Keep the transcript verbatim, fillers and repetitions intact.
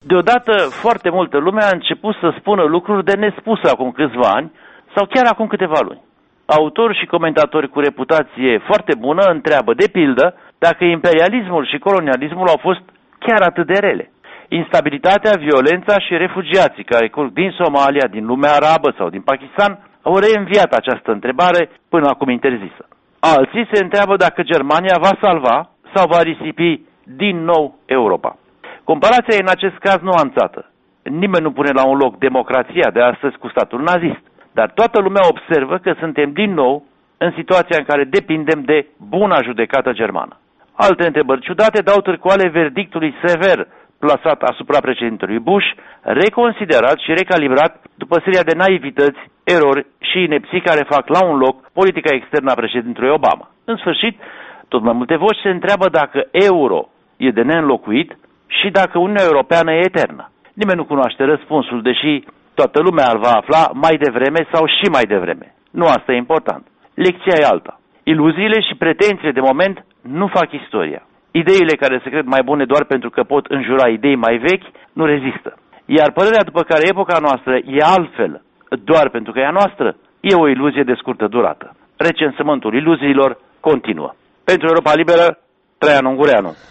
Deodată foarte multă lume a început să spună lucruri de nespus acum câțiva ani sau chiar acum câteva luni. Autori și comentatori cu reputație foarte bună întreabă, de pildă, dacă imperialismul și colonialismul au fost chiar atât de rele. Instabilitatea, violența și refugiații care curg din Somalia, din lumea arabă sau din Pakistan au reînviat această întrebare până acum interzisă. Alții se întreabă dacă Germania va salva sau va risipi din nou Europa. Comparația e în acest caz nuanțată. Nimeni nu pune la un loc democrația de astăzi cu statul nazist, dar toată lumea observă că suntem din nou în situația în care depindem de buna judecată germană. Alte întrebări ciudate dau târcoale verdictului sever plasat asupra președintelui Bush, reconsiderat și recalibrat după seria de naivități, erori și inepții care fac la un loc politica externă a președintelui Obama. În sfârșit, tot mai multe voci se întreabă dacă euro e de neînlocuit și dacă Uniunea Europeană e eternă. Nimeni nu cunoaște răspunsul, deși toată lumea îl va afla mai devreme sau și mai devreme. Nu asta e important. Lecția e alta. Iluziile și pretențiile de moment nu fac istoria. Ideile care se cred mai bune doar pentru că pot înjura idei mai vechi nu rezistă. Iar părerea după care epoca noastră e altfel doar pentru că e a noastră e o iluzie de scurtă durată. Recensământul iluziilor continuă. Pentru Europa Liberă, Traian Ungureanu.